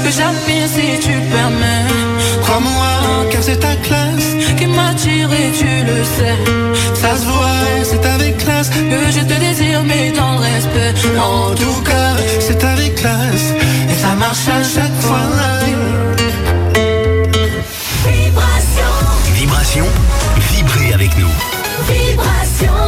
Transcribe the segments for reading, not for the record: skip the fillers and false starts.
que j'admire si tu permets. Crois-moi, car c'est ta classe qui m'attire et tu le sais. Ça se voit, c'est avec classe que je te désire, mais dans le respect. En tout cas, c'est avec classe et ça marche à chaque fois. Vibration. Vibration, vibrez avec nous. Vibration.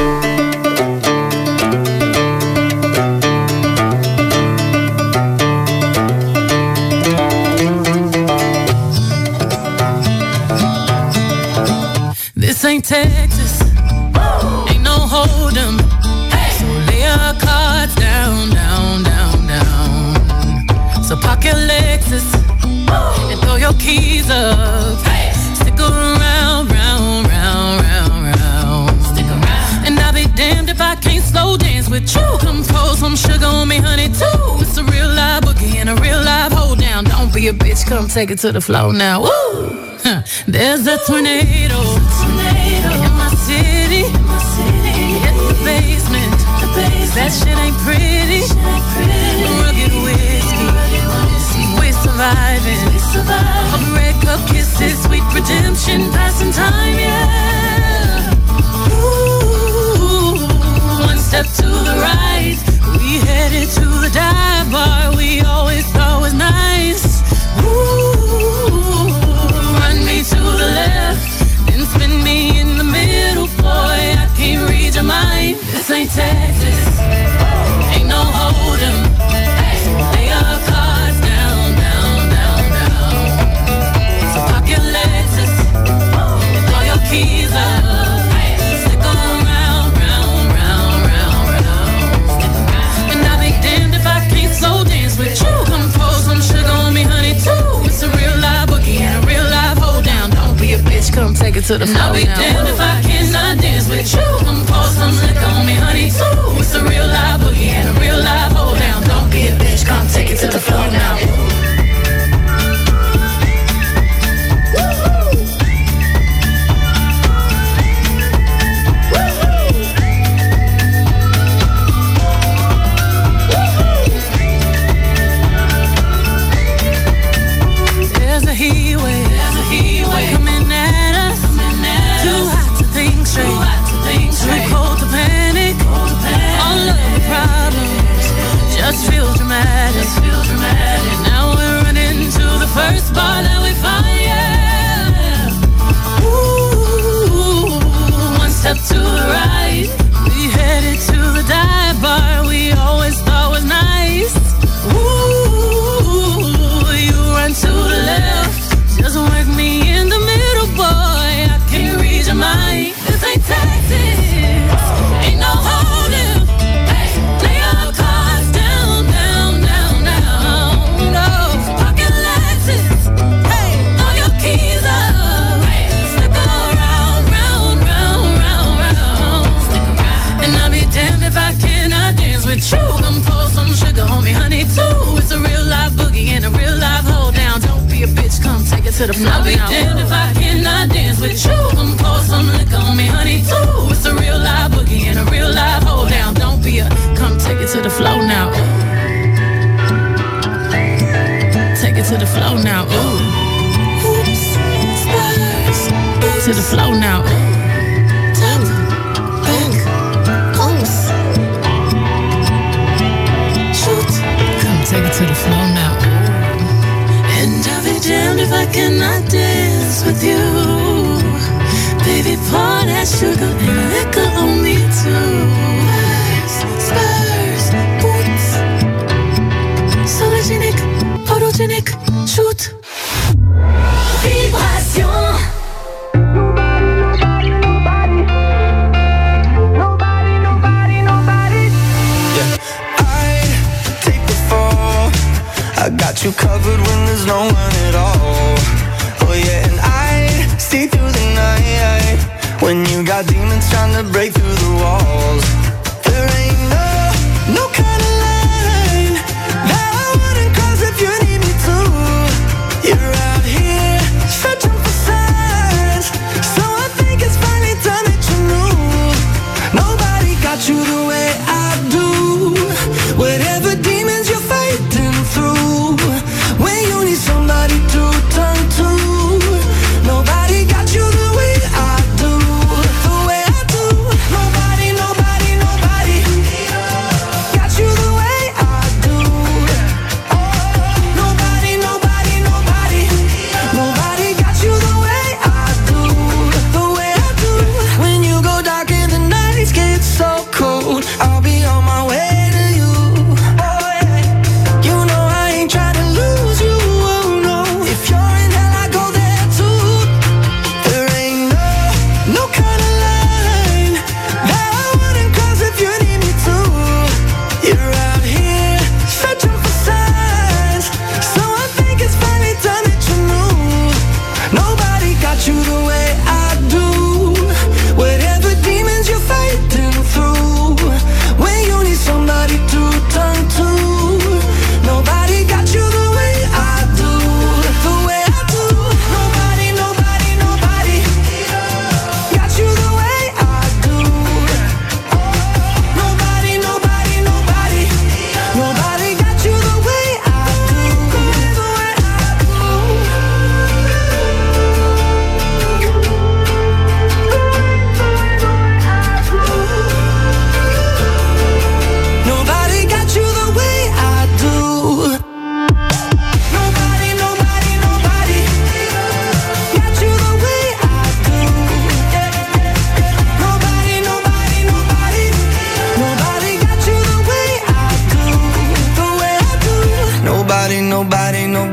This ain't Texas, ain't no hold'em. So lay your cards down, down, down, down. So park your Lexus and throw your keys up. Stick around, round, round, round, round. Stick around. And I'll be damned if I can't slow dance with you. Come pour some sugar on me, honey, too. It's a real live boogie and a real live hold down. Don't be a bitch, come take it to the floor now. Woo! There's a tornado in my city. Hit the basement. That shit ain't pretty. Rugged whiskey. We're surviving. All the red cup kisses, sweet redemption, passing time, yeah. Ooh, one step to the right. We headed to the dive bar we always thought was nice. Ooh, run me to the left, then spin me in the middle, boy, I can't read your mind. This ain't Texas, ain't no hold'em. Lay your cards down, down, down, down. So park your Lexus and throw your keys up. Stick around, round, round, round, round. And I'll be damned if I can't slow dance with you. Come pour some sugar on me, honey, too. It's a real live boogie and a real live hold down. Don't be a bitch, come take it to the floor. I'll be damned if I cannot dance with you. Come pour some liquor on me, honey, too. It's a real live boogie and a real live hold down. Don't be a bitch, come take it to the floor now. There's a heat wave coming at us. Too hot to think straight, too cold to panic. All of the problems just feel dramatic. Now we're running to the first bar that we find, yeah. Ooh, one step to the right. We headed to the dive bar we always thought was nice. Ooh, you run to the left, just work me in the middle, boy, I can't read your mind. This ain't Texas, ain't no hold'em. Lay your cards down, down, down, down. No, pocket Lexus, throw your keys up. Stick around, round, round, round, round. And I'll be damned if I cannot dance with you. Come pour some sugar on me, honey, too. It's a real live boogie and a real live hold down. Don't be a bitch, come take it to the floor. I'll be damned if I cannot dance with you. Come pour some liquor on me, honey, too. It's a real live boogie and a real live hold down. Don't be a, come take it to the floor now. Take it to the floor now. Ooh. Oops, spurs. To the floor now. Top, back, coast. Shoot. Come take it to the floor now. And I'll be damned if I cannot dance with you. Baby, pour that sugar and liquor on me too. Spurs, boots. Sologenic, photogenic, shoot. Vibration. I got you covered when there's no one at all. Oh yeah, and I see through the night when you got demons trying to break through the walls. There ain't no kind of line that I wouldn't cross if you need me to. You're out here searching for signs, so I think it's finally time that you knew. Nobody got you the way I do. Whatever demons you're fighting through, when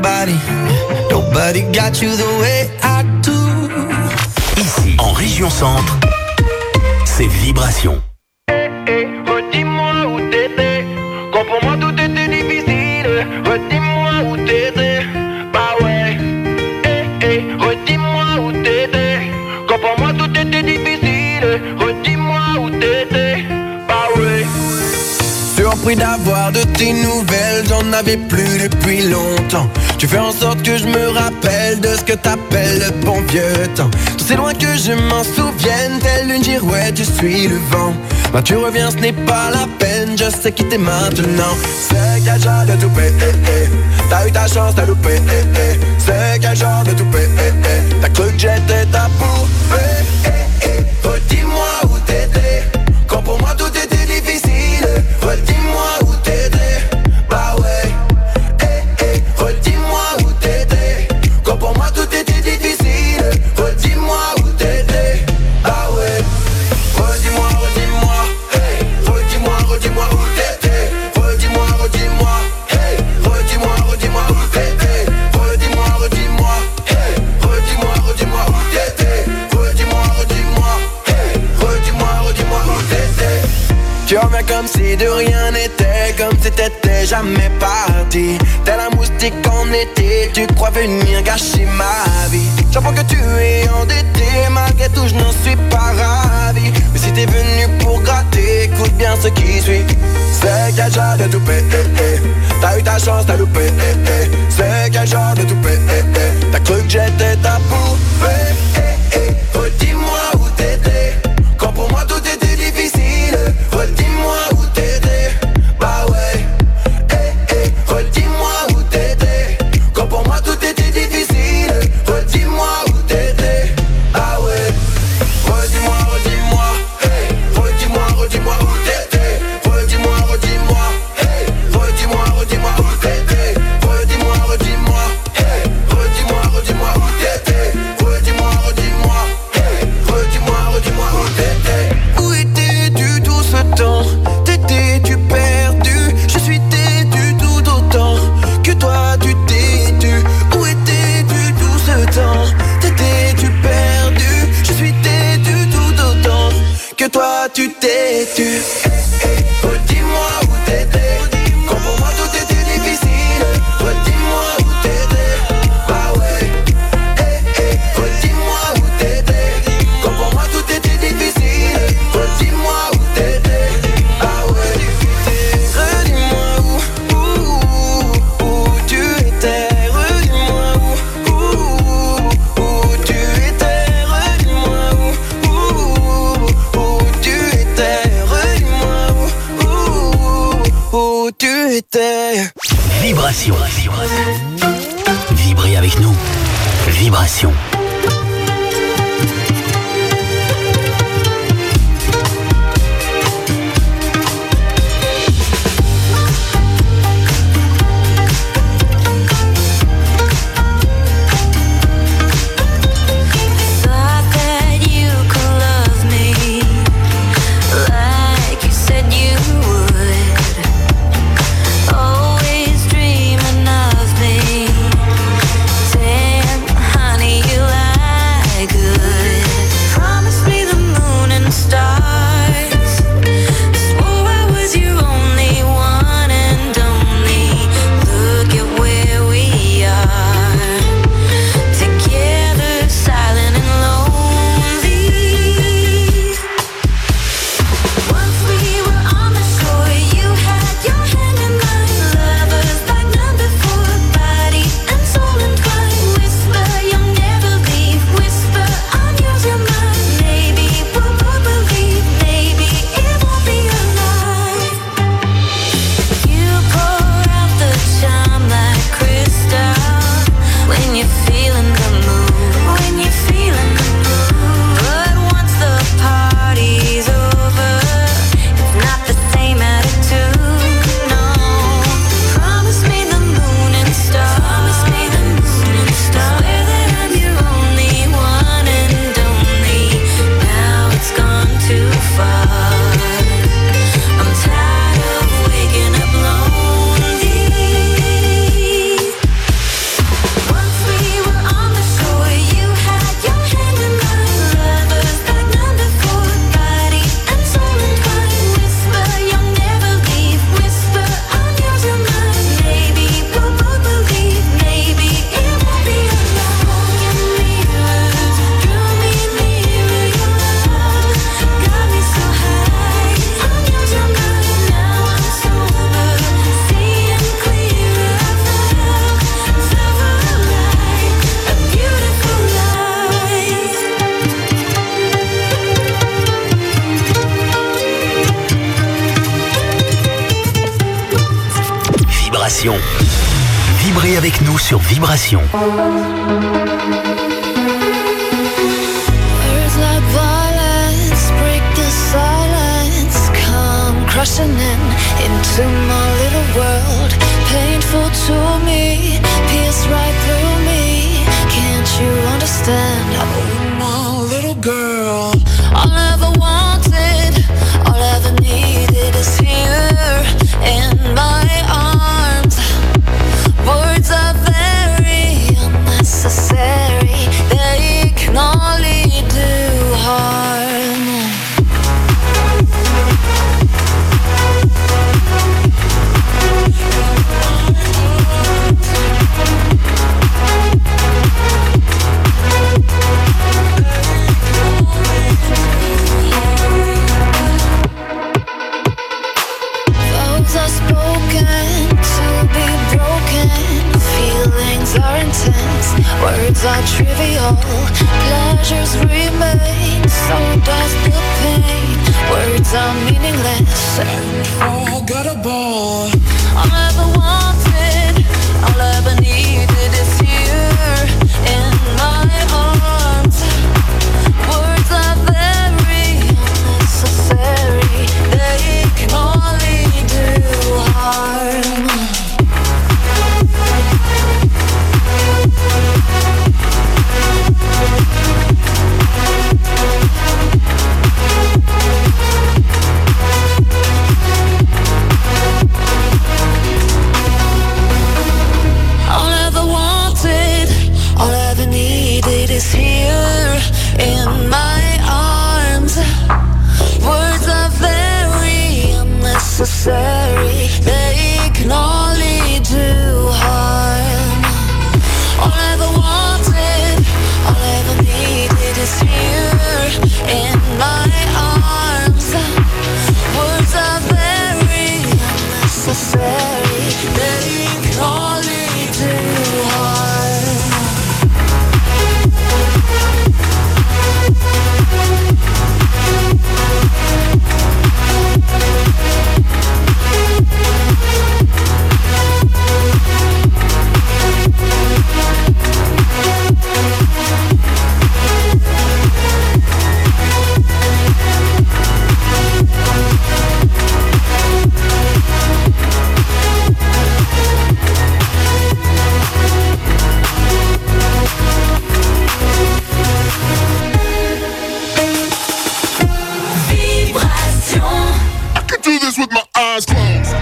nobody got you the way I do. Ici, en région centre, c'est Vibration. Redis-moi où t'étais, quand pour moi tout était difficile. Redis-moi où t'étais, bah ouais. Redis-moi où t'étais, quand pour moi tout était difficile. Redis-moi où t'étais, bah ouais. Surpris d'avoir de tes nouvelles, j'en avais plus depuis longtemps. Tu fais en sorte que je me rappelle de ce que t'appelles le bon vieux temps. Tout c'est loin que je m'en souvienne, telle une girouette, je suis le vent. Quand tu reviens, ce n'est pas la peine, je sais quitter maintenant. C'est quel genre de toupet, t'as eu ta chance, t'as loupé, c'est quel genre de toupet, t'as cru que j'étais ta poupée, redis-moi où t'étais, quand pour moi tout était difficile. Redis-moi où t'étais, bah ouais, redis-moi où t'étais, quand pour moi tout était difficile. Redis-moi où t'étais, bah ouais. Redis-moi, redis-moi, hey, redis-moi, redis-moi où t'étais. Redis-moi, redis-moi, hey, redis-moi, redis-moi où t'étais. Redis-moi, redis-moi, hey, redis-moi, redis-moi où t'étais. Redis-moi, redis-moi, hey, redis-moi, redis-moi où t'étais. Tu reviens comme si de rien n'était, comme si t'étais jamais parti. T'es la moustique en été, tu crois venir gâcher ma vie. J'apprends que tu es endetté, malgré tout je n'en suis pas ravi. Mais si t'es venu pour gratter, écoute bien ce qui suit. C'est quel genre de toupet, t'as eu ta chance, t'as loupé, c'est quel genre de toupet, t'as cru que j'étais ta poupée, redis-moi où t'étais, quand pour moi tout était difficile. Redis-moi où t'étais, bah ouais, redis-moi où t'étais, quand pour moi tout était difficile. Redis-moi où t'étais, ah ouais. Redis-moi, redis-moi, hey, redis-moi, redis-moi où t'étais. Redis-moi, redis-moi, hey, redis-moi, redis-moi où t'étais. Redis-moi, redis-moi, hey, redis-moi, redis-moi où t'étais. Redis-moi, redis-moi, hey, redis-moi, redis-moi où t'étais. Où étais-tu tout ce temps? T'étais-tu perdu? Je suis têtu tout autant que toi tu t'es tu. Où étais-tu tout ce temps? T'étais-tu perdu? Je suis têtu tout autant que toi tu t'es tu. Redis-moi où t'étais, quand pour moi tout était difficile. Redis-moi où t'étais, bah ouais. Redis-moi où t'étais, quand pour moi tout était difficile. Redis-moi où t'étais, ah ouais. Redis-moi où tu étais. Redis-moi où tu étais. Redis-moi où tu étais. Redis-moi où tu étais. Vibration. Vibrez avec nous. Vibration. Thought that you could love me like you said you would. Always dreaming of me. Damn, honey, you Vibration. Vibrez avec nous sur Vibration. Words like violence break the silence, come crushing into my little world. Painful to me, pierce right through me. Can't you understand? Oh, my little girl. All I ever wanted, all I ever needed is here in my arms. Words are very unnecessary, they can only do harm. Vows are spoken to be broken. Feelings are intense, words are trivial. Pleasures remain, so does the pain. Words are meaningless and forgettable. All I ever wanted, all I ever needed is here in my arms. Words are very unnecessary, they can only do harm. All I ever wanted, all I ever needed is here in my arms. Words are very unnecessary, they can only do harm. All I ever wanted, all I ever needed is here in my arms. Words are very unnecessary, they can only do harm. Do this with my eyes closed.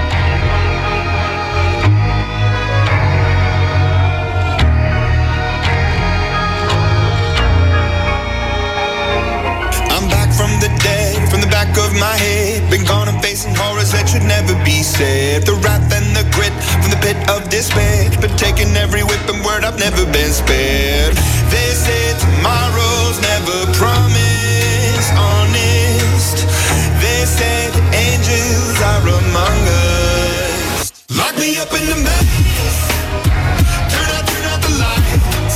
I'm back from the dead, from the back of my head. Been gone and facing horrors that should never be said. The wrath and the grit from the pit of despair. Been taking every whip and word, I've never been spared. They say tomorrow's never promised, honest. They say the angels are among us. Lock me up in the maze. Turn out the lights.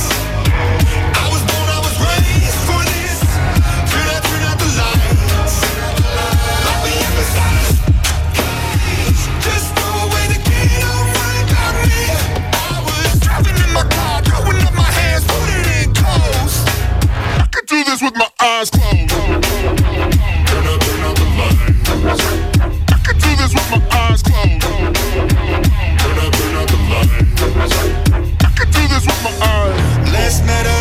I was born, I was raised for this. Turn out the lights. Lock me up inside this cage. Just throw away the key, don't worry about me. I was driving in my car, throwing up my hands, putting it close. I could do this with my eyes closed. Turn out the lights. I could do this with my eyes closed. Turn out the lights. I could do this with my eyes. Less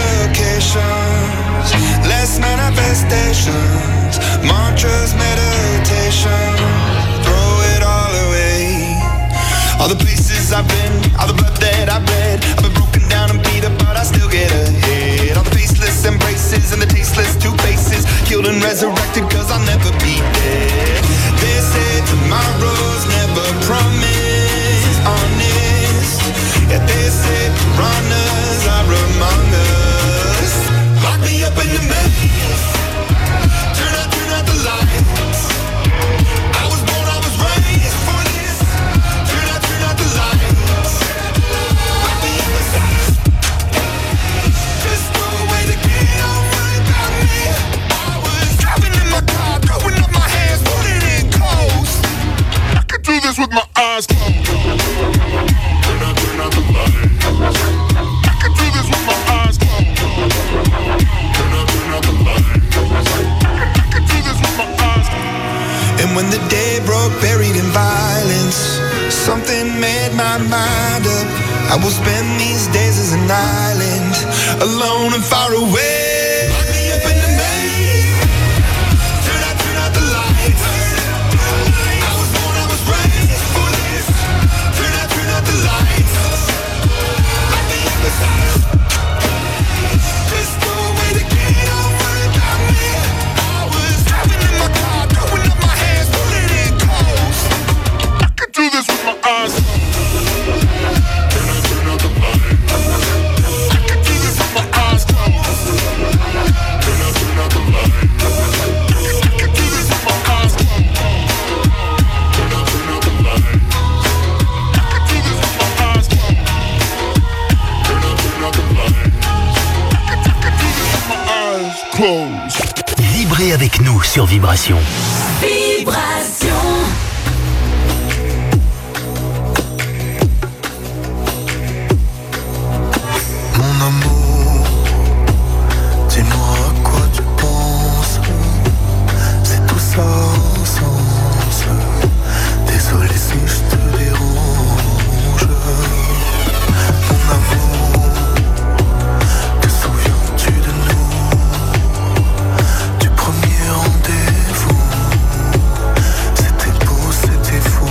medications, less manifestations, mantras, meditation, throw it all away. All the places I've been, all the blood that I've bled, I've been broken down and beat up, but I still get ahead. All the faceless embraces and the tasteless two faces, killed and resurrected cause I'll never be dead. They say tomorrow's never promised, honest. Yeah, they say piranhas are among us. Lock me up in the maze. Turn out the lights. I was born, I was raised for this. Turn out the lights. Lock me up inside this cage. Just throw away the key, don't worry about me. I was driving in my car, throwing up my hands, putting it close. I could do this with my eyes closed. I will spend these days as an island, alone and far away. Lock me up in the maze. Turn out the lights. I was born, I was raised for this. Turn out the lights. Lock me up inside. Just no way to get over it, got me. I was driving in my car, throwing up my hands, pulling it close. I can do this with my eyes closed. Turn out the light. I can do this with my eyes closed. Turn out the light. I can do this with my eyes closed. Turn out the light. I can do this with my eyes closed. Turn out the light. I can do this with my eyes closed. Vibrez avec nous sur Vibration. Vibration. Mon amour, dis-moi à quoi tu penses. C'est tout ça sans sens. Désolé si je te dérange. Mon amour, te souviens-tu de nous? Du premier rendez-vous. C'était beau, c'était fou.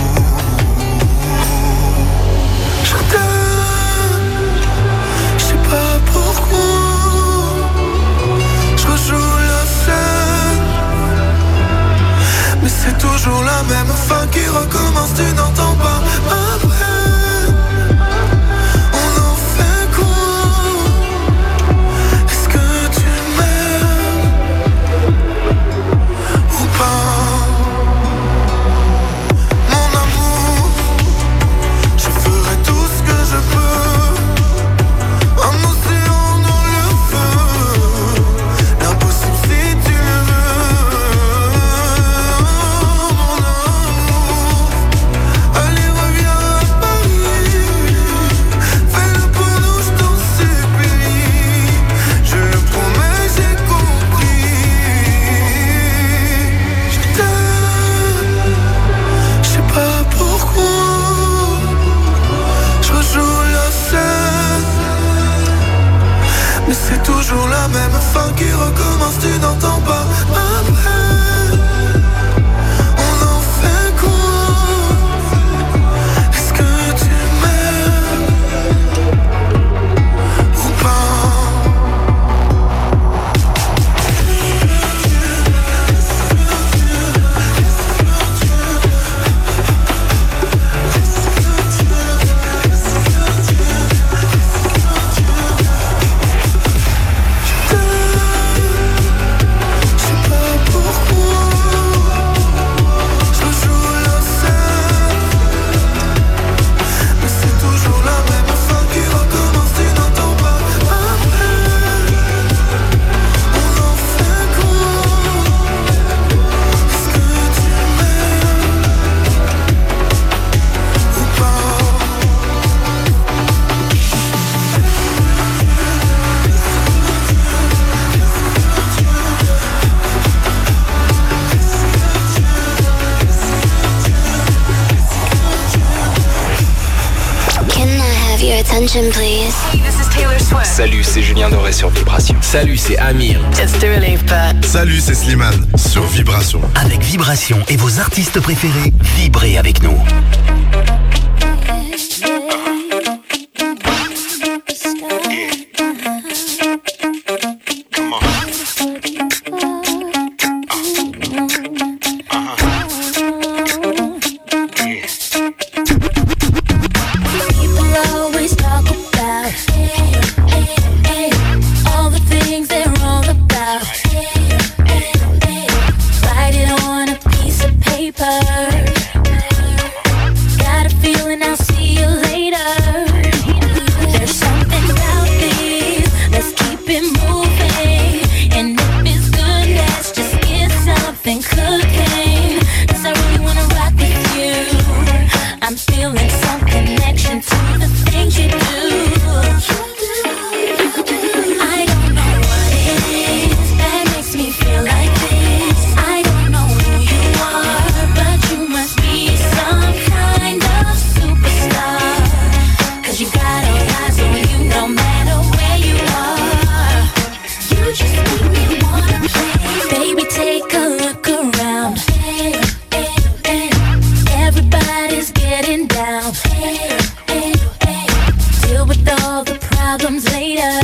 Je t'aime, je sais pas pourquoi. Je rejoue la scène, mais c'est toujours la même fin qui recommence. Tu n'entends pas ma peine. On en fait quoi? Est-ce que tu m'aimes ou pas? Mon amour, je ferai tout ce que je peux. Un océan dans le feu, l'impossible si tu le veux. Mon amour, allez reviens à Paris. Fais-le pour nous, je t'en supplie. Je le promets, j'ai compris. Je t'aime, je sais pas pourquoi. Je rejoue la scène, mais c'est toujours la même fin qui recommence. Tu n'entends pas ma peine. On en fait quoi? Est-ce que tu m'aimes ou pas? Je sais pas pourquoi. Je joue la scène, mais c'est toujours la même fin qui recommence. Tu n'entends pas ma peine. On en fait quoi? Est-ce que tu m'aimes ou pas? Can I have your attention, please? This is Taylor Swift. Salut, c'est Julien Doré sur Vibration. Salut, c'est Amir. It's Dua Lipa. Salut, c'est Slimane sur Vibration. Avec Vibration et vos artistes préférés, vibrez avec nous. People always talk about all the things they're wrong about. Write it on a piece of paper. Got a feeling I'll see you later. There's something about these problems later.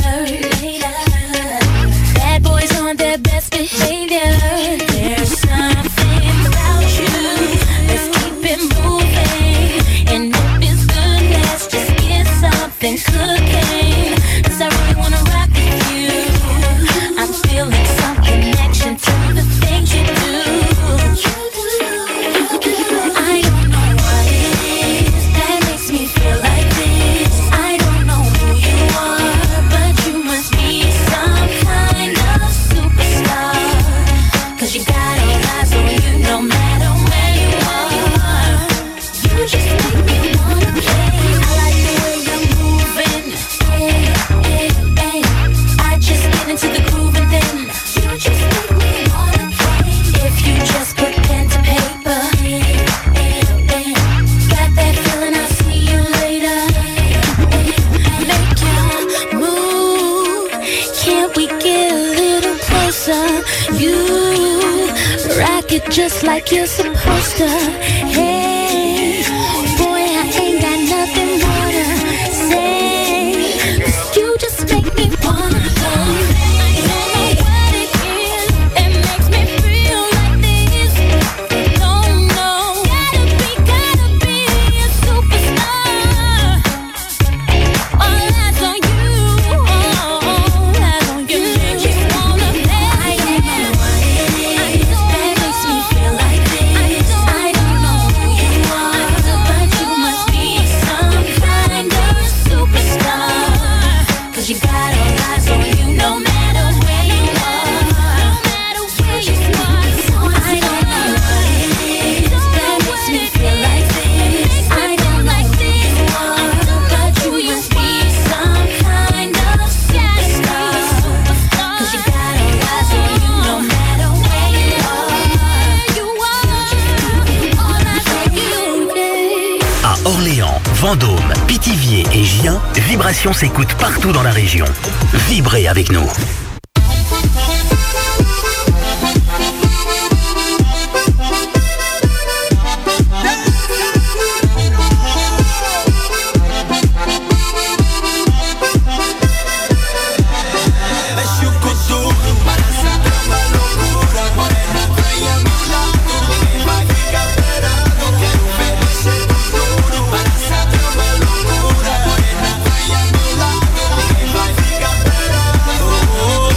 Bad boys on their best behavior. There's something about you. Let's keep it moving. And if it's good, let's just get something cooking. 'Cause I really wanna rock with you. I'm feeling some connection to the things you do. I don't know what it is that makes me feel like this. I don't know who you are, but you must be some kind of superstar. 'Cause you got all eyes on you no matter where you are. You just make me wanna play. I like the way you're moving. Hey, hey, hey. I just get into the groove and then you just make me wanna play. If you just put pen to paper, hey, hey, hey. Got that feeling, I'll see you later. Make your move. Can't we get a little closer? You rock it just like you're supposed to. Hey, boy, I ain't got nothing more to say. 'Cause you just make me wanna go. I don't know what it is that makes me feel like this. No, no, gotta be a superstar. All eyes on you, all eyes on you. Just wanna play. I don't know what it is that makes me feel like this. I don't know who you are, but you must be some kind of superstar. 'Cause you got all eyes on you no matter where you are. No matter where you are. I don't know what it is that makes me feel like this. I don't know who you are, but you must be some kind of superstar. 'Cause you got all eyes on you no matter where you are. All eyes on you. À Orléans, Vendôme, Pithiviers et Gien, Vibration s'écoute partout dans la région. Vibrez avec nous. Oh,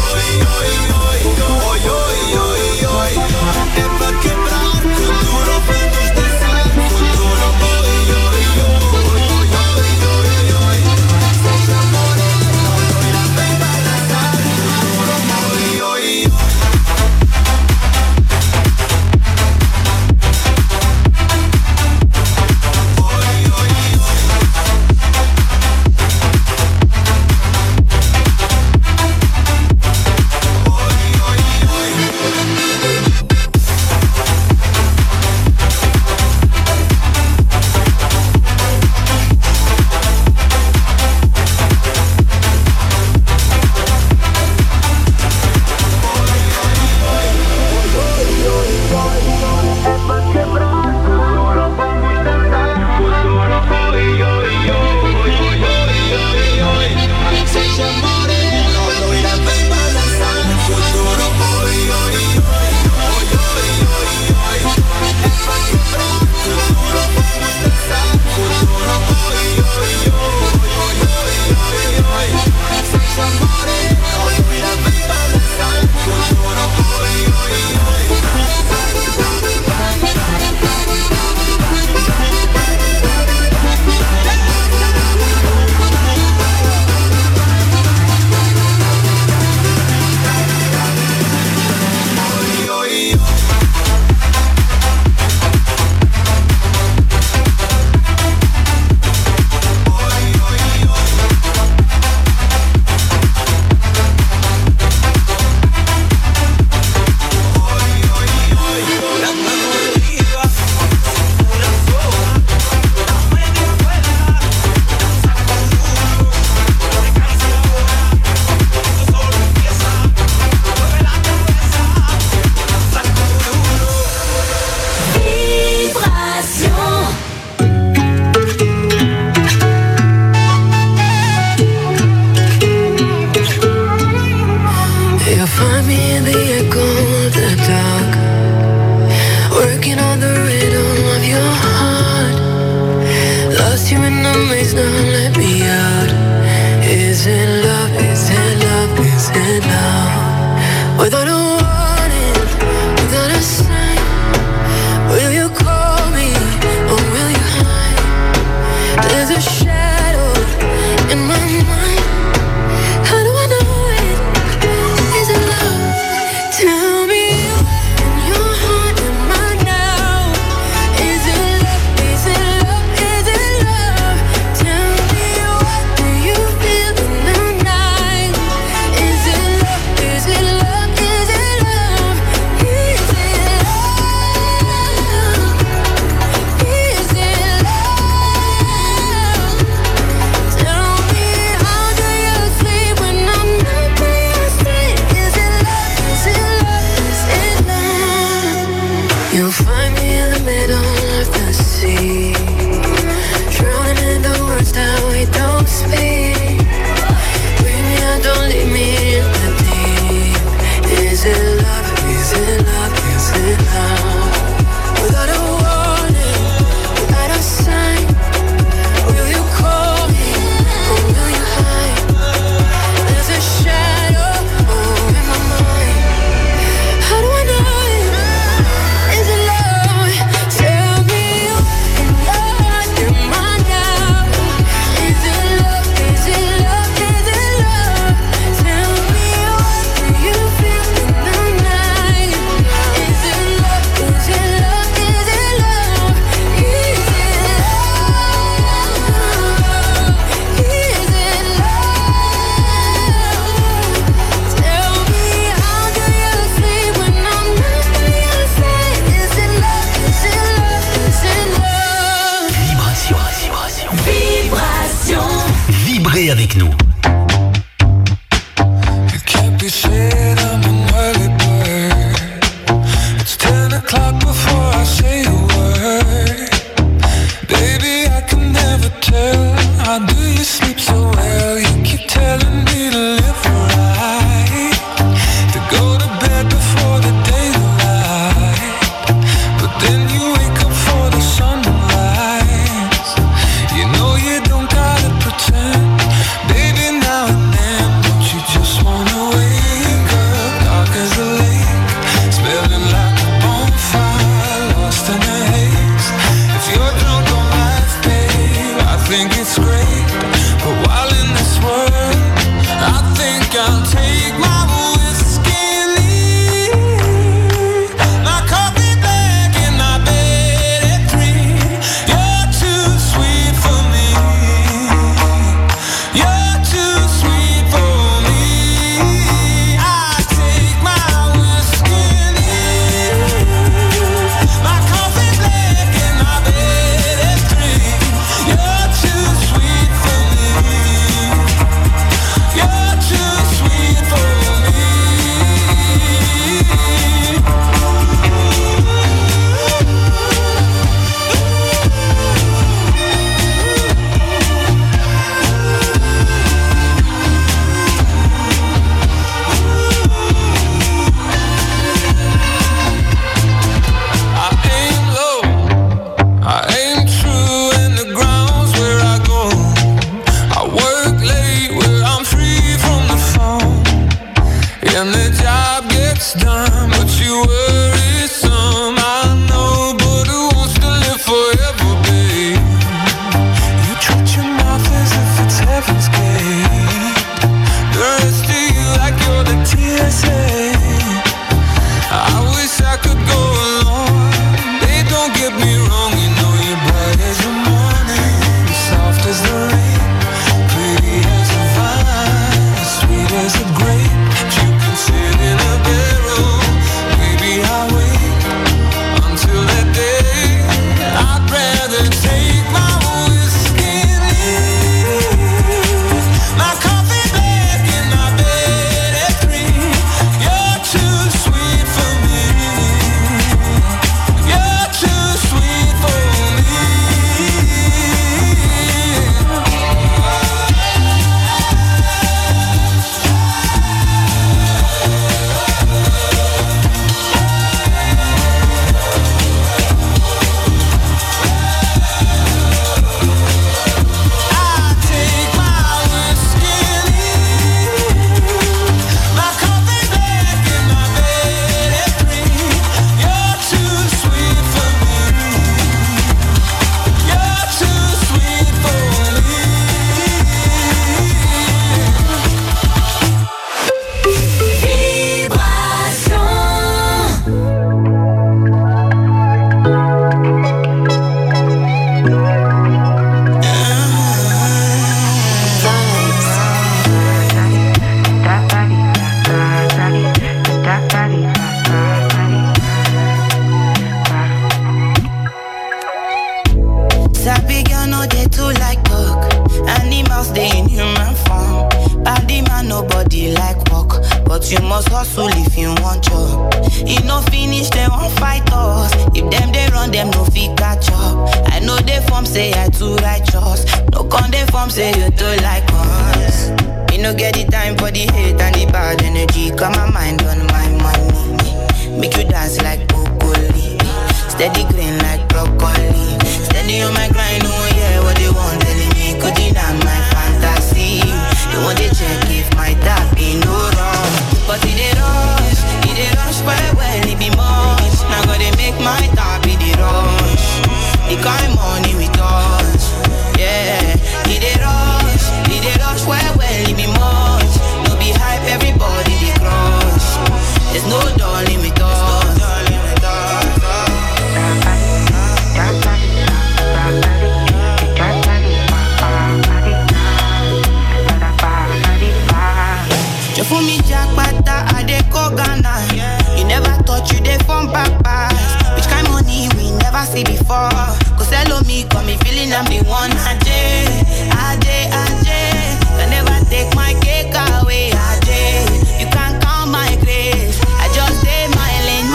Is it love, is it love, is it love? Without a warning, without a sign, will you call me or will you hide? There's a shadow in my mind. How do I know it? Is it love? Tell me in your heart, am I now? Is it love, is it love, is it love? Tell me what do you feel in the night? Is it love, is it love, is it love? Is it love? Is it love? Tell me how do you sleep when I'm not by your side? Is it love, is it love, is it love? You'll find me in the middle of the sea, drowning in the words that we don't speak. Bring me out, don't leave me in the deep. Is it love, is it love, is it love? Without a warning, without a sign, will you call me or will you hide? There's a shadow in my mind. How do I know it? Is it love? Tell me in your heart, am I now? Is it love, is it love, is it love? Tell me what do you feel in the night? Is it love, is it love, is it love? Is it love? Is it love? Tell me how do you sleep when I'm not by your side? Is it love, is it love, is it love? Vibration. Vibration. Vibrez avec nous. It can't be said I'm an early bird. It's 10 o'clock before I say a word. Baby, I can never tell. How do you sleep so well? You keep telling me to live right, to go to bed before the daylight. But then you wake up for the sunrise. You know you don't gotta pretend. Baby, now and then, don't you just wanna wake up? hustle if you want job. If no finish, they won't fight us. If them they run, them no fit catch up. I know they form say I too righteous. No con they form say you too like us. Me no get the time for the hate and the bad energy. Got my mind on my money. Make you dance like broccoli. Steady green like broccoli. Steady on my grind, oh yeah, what they want telling me. Could deny my fantasy. They want to check if my tap be no wrong. But it they rush quite well, it be much. Now gotta make my tap be the rush. The kind money we touch, yeah. It they rush quite well, it be much. No be hype, everybody they crush. There's no darling with us. You fool me jackpata, I dey go Ghana. You never thought you dey from papas. Which kind money we never see before. Cause hello me, got me feeling I'm the one. Ajay, can never take my cake away. Ajay, you can't count my grace. I just stay my lane.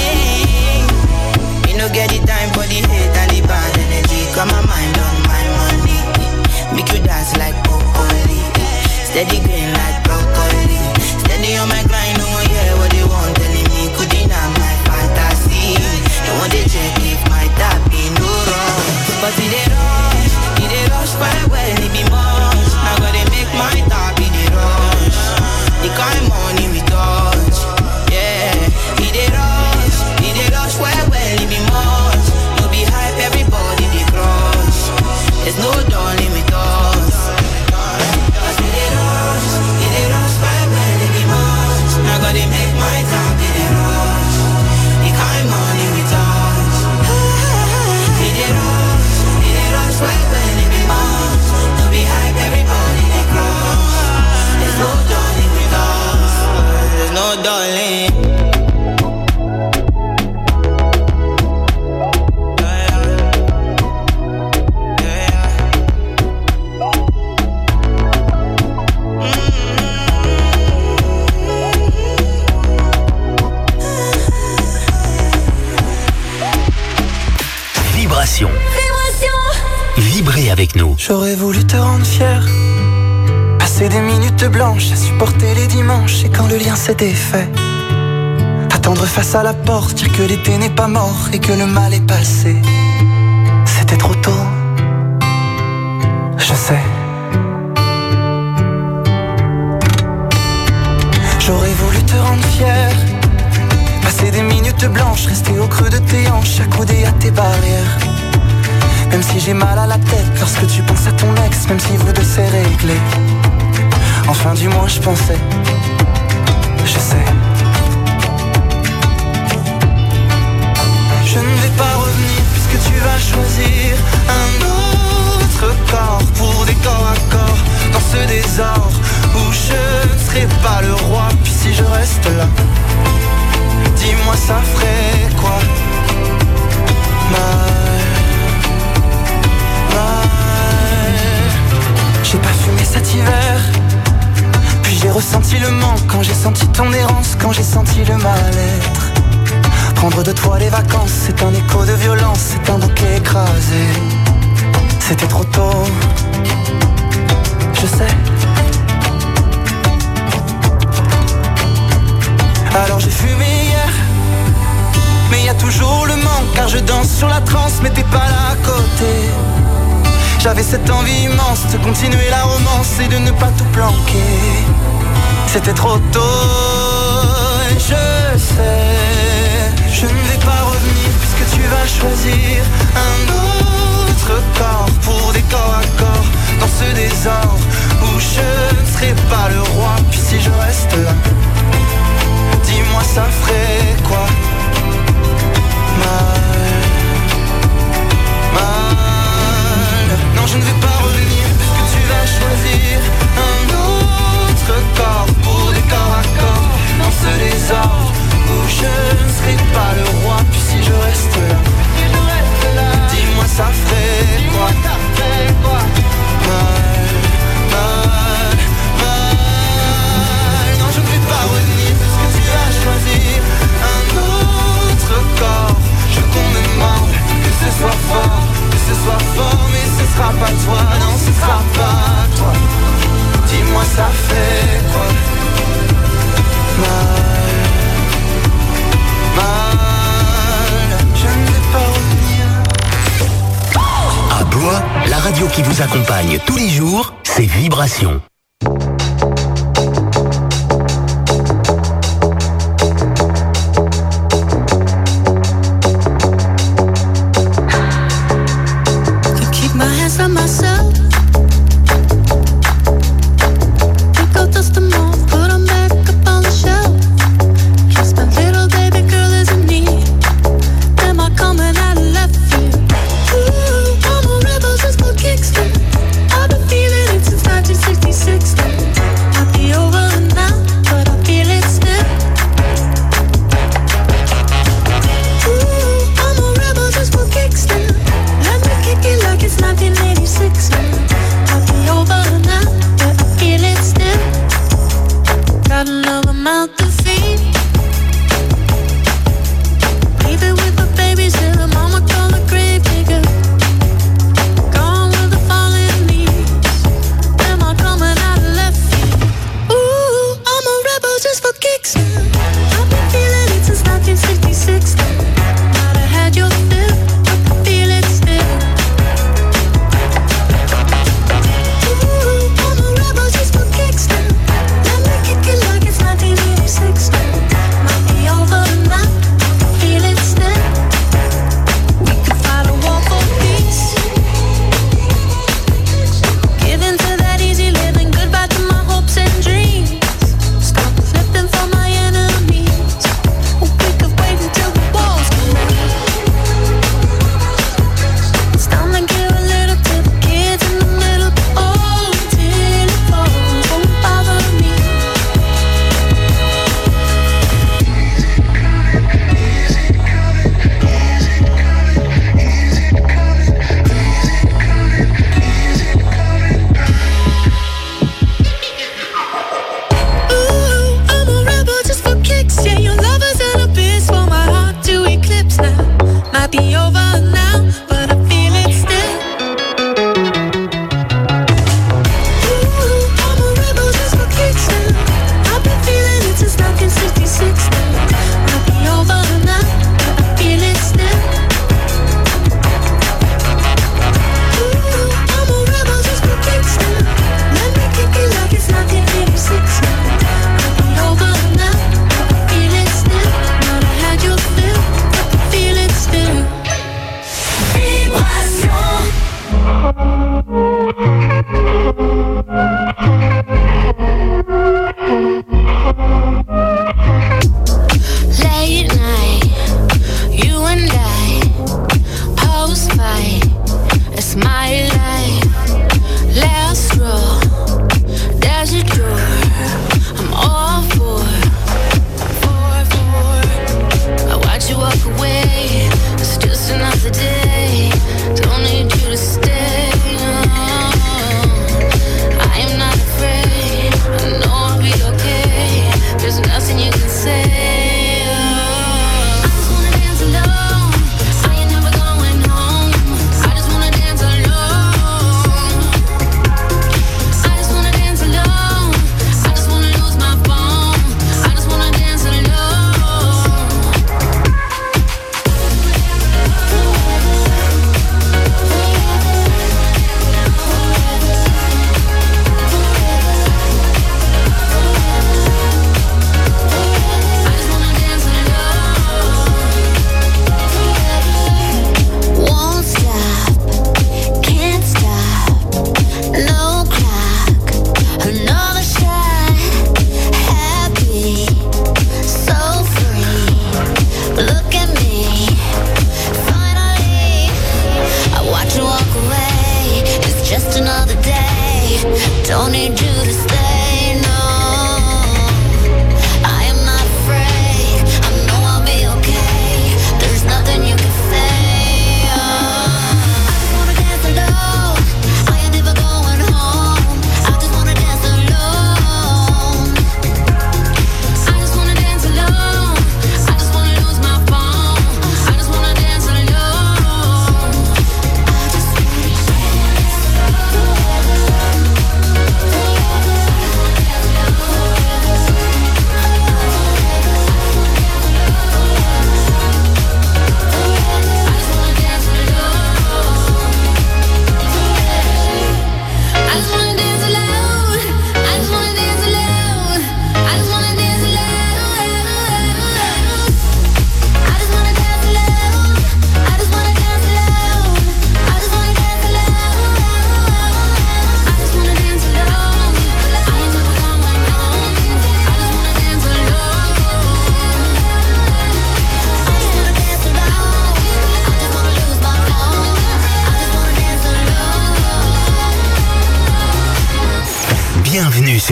Me no get the time for the hate and the bad energy. Got my mind on my money. Make you dance like broccoli. Steady green like broccoli. Steady on my grind, oh yeah, what they want telling me. Could deny my fantasy. They want to check if my tap be no wrong. But it they rush quite well, it be much. Now gotta make my tap be the rush. The kind money we touch, yeah. It they rush quite well, it be much. No be hype, everybody they crush. There's no darling with us. But it they rush quite well, it be much. Now gotta make my tap be the rush. The kind money we touch. It they rush quite well, it be much. No be hype, everybody they crush. There's no darling with us. There's no darling. Vibration. Vibrez avec nous. J'aurais voulu te rendre fier. Passer des minutes blanches à supporter les dimanches. Et quand le lien s'est défait, attendre face à la porte, dire que l'été n'est pas mort et que le mal est passé. C'était trop tôt, je sais. J'aurais voulu te rendre fier. Passer des minutes blanches, rester au creux de tes hanches, accoudé à tes barrières. Même si j'ai mal à la tête lorsque tu penses à ton ex, même si vous deux c'est réglé. Enfin du moins je pensais, je sais. Je ne vais pas revenir puisque tu vas choisir un autre corps pour des corps à corps dans ce désordre où je ne serai pas le roi. Puis si je reste là, dis-moi ça ferait quoi? J'ai pas fumé cet hiver, puis j'ai ressenti le manque quand j'ai senti ton errance, quand j'ai senti le mal-être. Prendre de toi les vacances, c'est un écho de violence, c'est un bouquet écrasé. C'était trop tôt, je sais. Alors j'ai fumé hier, mais y a toujours le manque, car je danse sur la transe, mais t'es pas là à côté. J'avais cette envie immense de continuer la romance et de ne pas tout planquer. C'était trop tôt, et je sais. Je ne vais pas revenir puisque tu vas choisir un autre corps pour des corps à corps dans ce désordre où je ne serai pas le roi. Puis si je reste là, dis-moi ça ferait quoi? Non, je ne vais pas revenir puisque tu vas choisir un autre corps pour des corps à corps dans ce désordre où je ne serai pas le roi. Puis si je reste là, dis-moi ça ferait quoi? qui vous accompagne tous les jours, c'est Vibration. Like it's 1986.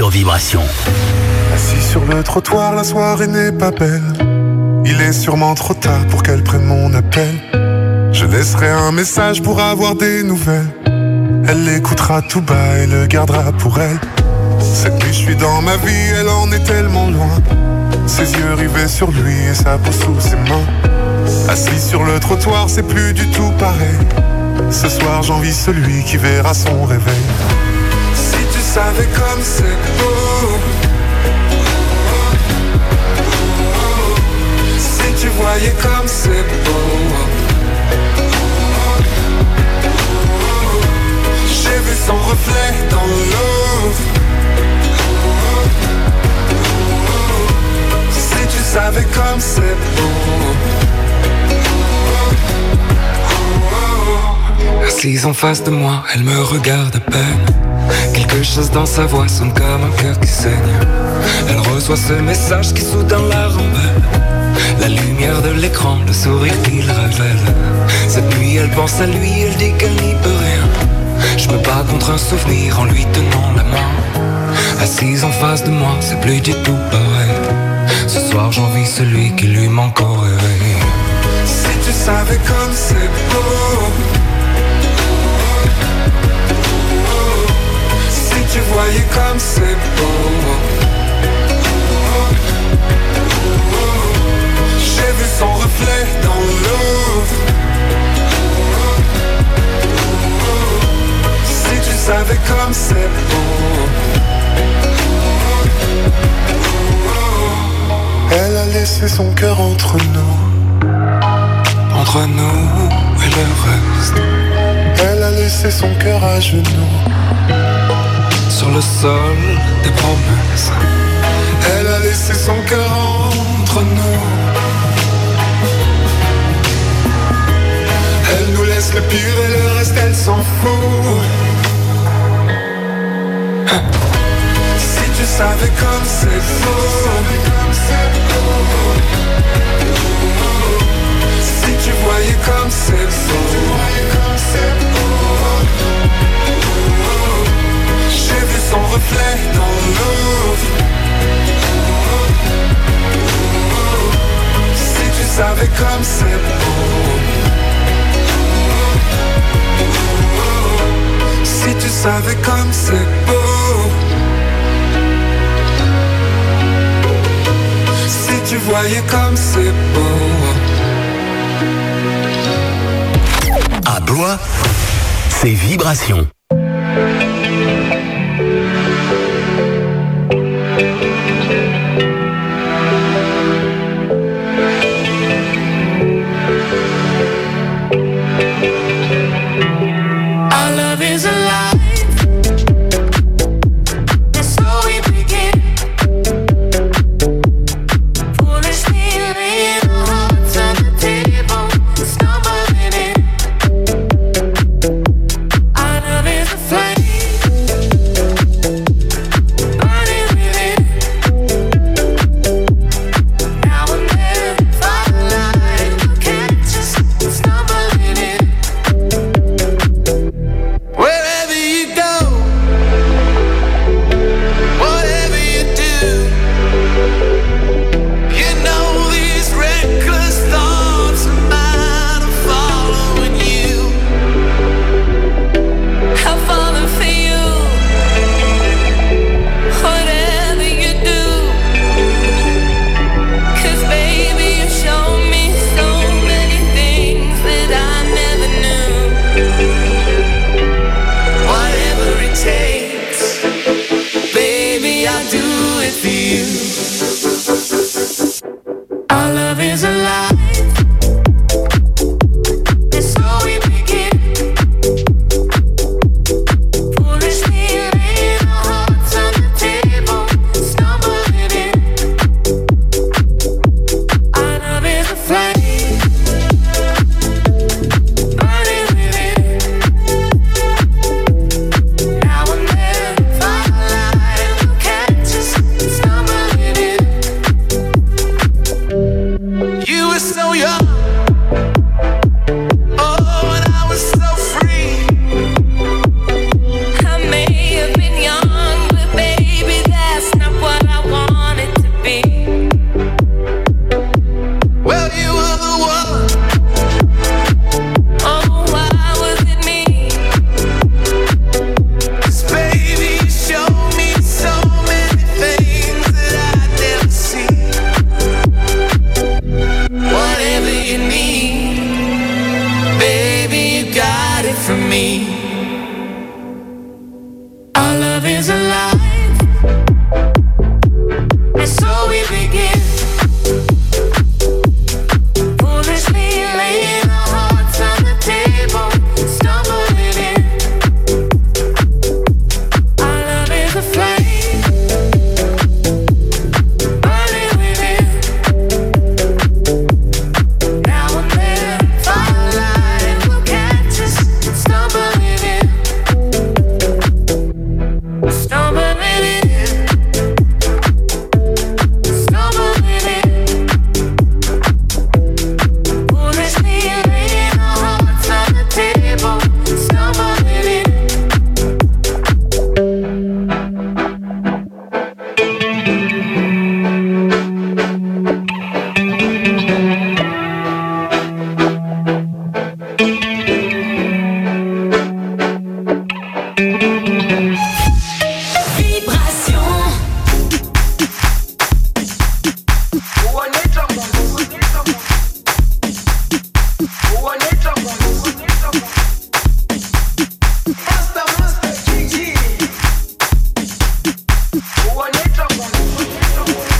Vibration. Assis sur le trottoir, la soirée n'est pas belle. Il est sûrement trop tard pour qu'elle prenne mon appel. Je laisserai un message pour avoir des nouvelles. Elle l'écoutera tout bas et le gardera pour elle. Cette nuit je suis dans ma vie, elle en est tellement loin. Ses yeux rivés sur lui et sa peau sous ses mains. Assis sur le trottoir, c'est plus du tout pareil. Ce soir j'envie celui qui verra son réveil. Si tu savais comme c'est beau, si tu voyais comme c'est beau. J'ai vu son reflet dans l'eau. Si tu savais comme c'est beau. Assise en face de moi, elle me regarde à peine. Quelque chose dans sa voix sonne comme un cœur qui saigne. Elle reçoit ce message qui soudain la rembelle. La lumière de l'écran, le sourire qu'il révèle. Cette nuit elle pense à lui, elle dit qu'elle n'y peut rien. Je me bats contre un souvenir en lui tenant la main. Assise en face de moi, c'est plus du tout pareil. Ce soir j'envie celui qui lui manque au réveil. Si tu savais comme c'est beau. Si tu voyais comme c'est beau. J'ai vu son reflet dans l'eau. Si tu savais comme c'est beau. Elle a laissé son cœur entre nous. Entre nous et le reste. Elle a laissé son cœur à genoux. Sur le sol des promesses. Elle a laissé son cœur entre nous. Elle nous laisse le pire et le reste elle s'en fout. Si tu savais comme c'est beau. Si tu voyais comme c'est beau. J'ai vu son reflet dans l'eau. Si tu savais comme c'est beau. Si tu savais comme c'est beau. Si tu voyais comme c'est beau. À Blois, c'est Vibration.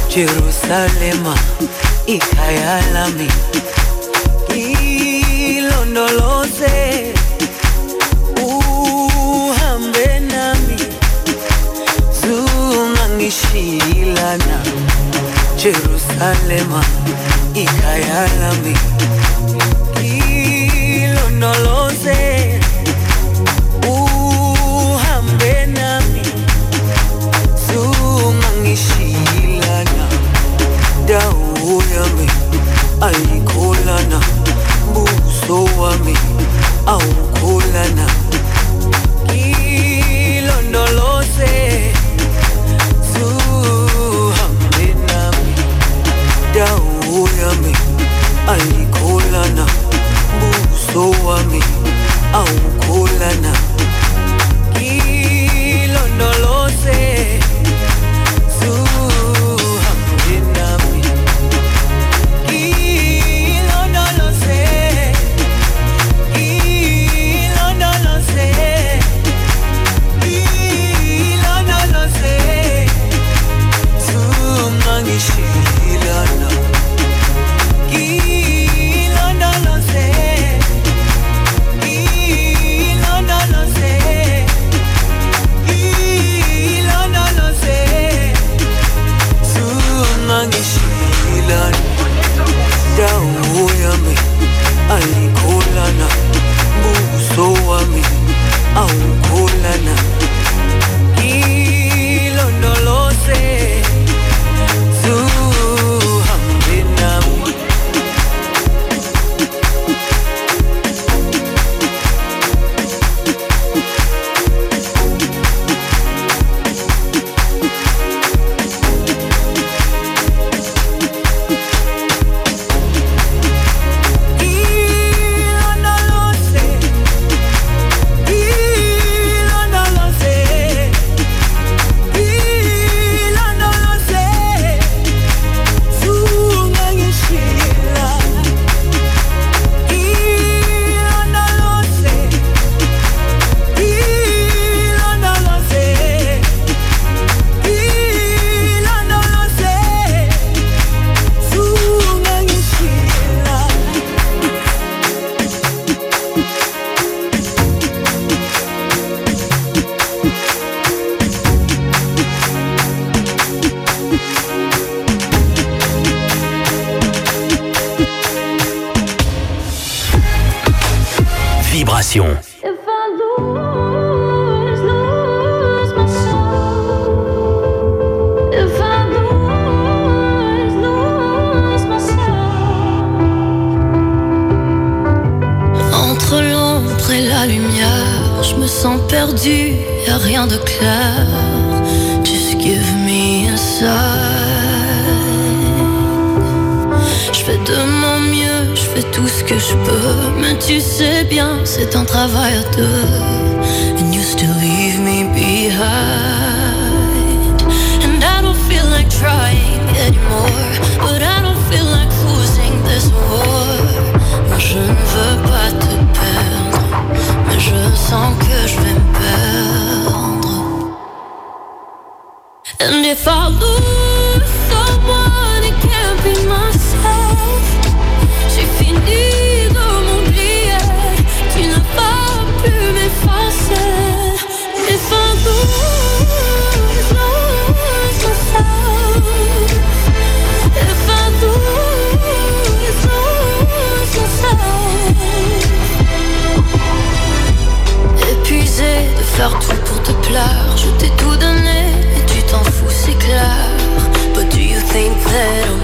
Jerusalema ikhaya lami ilondoloze uhambe nami zungangishilana Jerusalema ikhaya lami ilondoloze uhambe nami zungangishilana dawo yami ayikholana buso wami awukholana ilondoloze zuhambe nami dawo yami ayikholana buso wami awukholana ilondoloze ayikholana buso wami awukholana ilondoloze zuhambe nami Vibration. Entre l'ombre et la lumière, je me sens perdue, y'a rien de clair. Just give me a sign. Je fais de mon mieux, je fais tout ce que je peux, mais tu sais bien, c'est un travail à deux. And you still leave me behind. And I don't feel like trying anymore, but I don't feel like losing this war. Moi je ne veux pas te perdre, mais je sens que je vais me perdre. And if I lose someone, it can't be myself. J'ai fini de m'oublier, tu ne vas plus m'effacer. If I lose myself, if I lose myself. Épuisé de faire tout pour te plaire, je t'ai tout donné et tu t'en fous, c'est clair. But do you think that I'm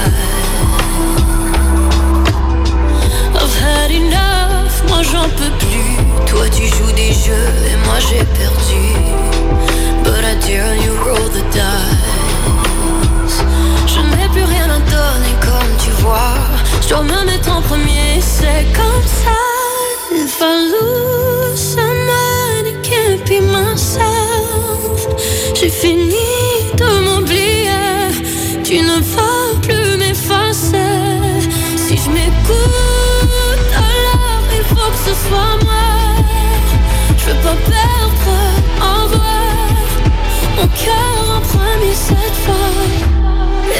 blind? I've had enough, moi j'en peux plus. Toi tu joues des jeux et moi j'ai perdu. But I dare you roll the dice. Je n'ai plus rien à donner comme tu vois. Je dois me mettre en premier, c'est comme ça. If I lose someone, it can't be myself. J'ai fini de m'oublier, tu ne vas plus m'effacer. Si je m'écoute, alors il faut que ce soit moi. Je veux pas perdre en vrai mon cœur en premier cette fois.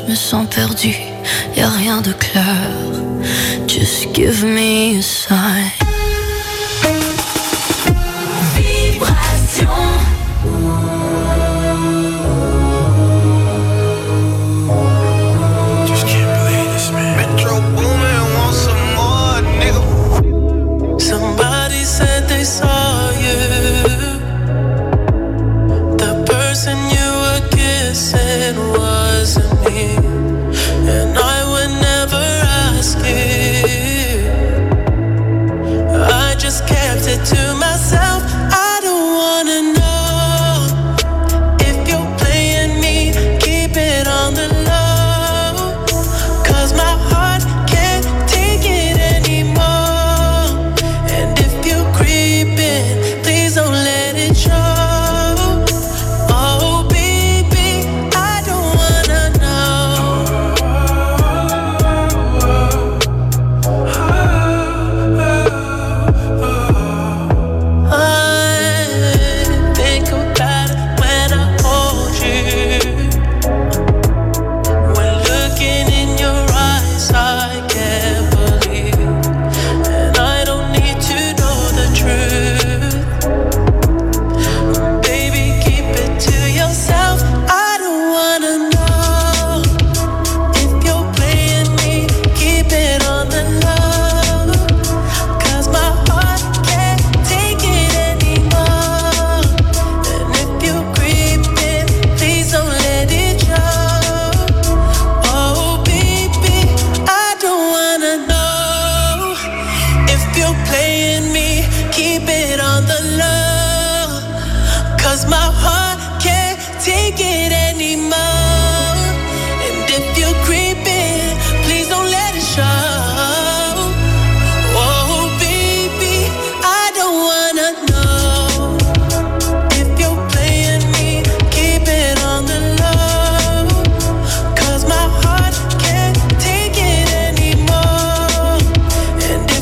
me sens perdue, y'a rien de clair. Just give me a sign. Vibration. Just can't believe this, man. Metro Boomin want some more, nigga. Somebody said they saw you. The person you were kissing wasn't me, and I would never ask you. I just kept it to myself. I don't wanna know if you're playing me. Keep it on the low, 'cause my heart can't take it anymore. And if you're creeping, please don't let it show. Oh baby, I don't wanna know. I think about it when I hold you. When looking in your eyes, I can't believe, and I don't need to know the truth. Baby, keep it to yourself. I don't wanna know if you're playing me. Keep it on the low, 'cause my heart can't take it anymore. And if you're creeping, please don't let it show. Oh baby, I don't wanna know if you're playing me. Keep it on the low, 'cause my heart can't take it